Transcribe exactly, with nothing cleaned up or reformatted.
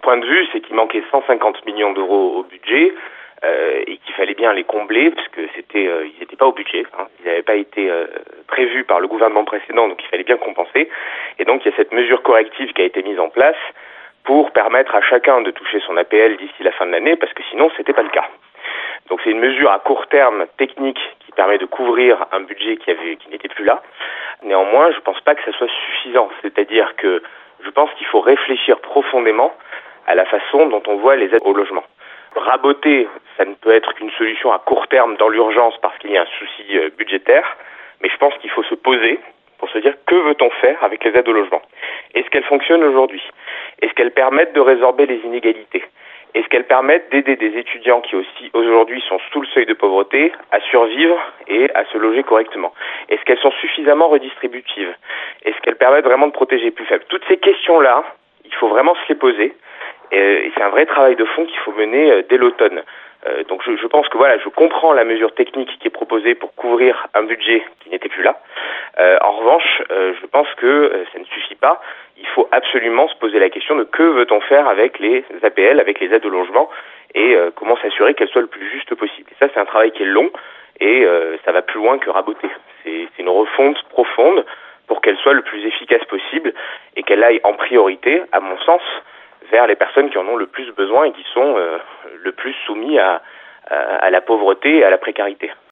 point de vue, c'est qu'il manquait cent cinquante millions d'euros au budget euh, et qu'il fallait bien les combler parce que c'était, euh, ils n'étaient pas au budget, hein, ils n'avaient pas été euh, prévus par le gouvernement précédent, donc il fallait bien compenser. Et donc il y a cette mesure corrective qui a été mise en place pour permettre à chacun de toucher son A P L d'ici la fin de l'année, parce que sinon c'était pas le cas. Donc c'est une mesure à court terme technique qui permet de couvrir un budget qui avait, qui n'était plus là. Néanmoins, je pense pas que ça soit suffisant. C'est-à-dire que je pense qu'il faut réfléchir profondément à la façon dont on voit les aides au logement. Raboter, ça ne peut être qu'une solution à court terme dans l'urgence parce qu'il y a un souci budgétaire, mais je pense qu'il faut se poser pour se dire que veut-on faire avec les aides au logement. Est-ce qu'elles fonctionnent aujourd'hui? Est-ce qu'elles permettent de résorber les inégalités? Est-ce qu'elles permettent d'aider des étudiants qui aussi aujourd'hui sont sous le seuil de pauvreté à survivre et à se loger correctement? Est-ce qu'elles sont suffisamment redistributives? Est-ce qu'elles permettent vraiment de protéger les plus faibles? Toutes ces questions-là, il faut vraiment se les poser et c'est un vrai travail de fond qu'il faut mener dès l'automne. Euh, donc je, je pense que voilà, je comprends la mesure technique qui est proposée pour couvrir un budget qui n'était plus là. Euh, en revanche, euh, je pense que euh, ça ne suffit pas. Il faut absolument se poser la question de que veut-on faire avec les A P L, avec les aides au logement et euh, comment s'assurer qu'elles soient le plus juste possible. Et ça, c'est un travail qui est long et euh, ça va plus loin que raboter. C'est, c'est une refonte profonde pour qu'elle soit le plus efficace possible et qu'elle aille en priorité, à mon sens, vers les personnes qui en ont le plus besoin et qui sont euh, le plus soumis à, à, à la pauvreté et à la précarité.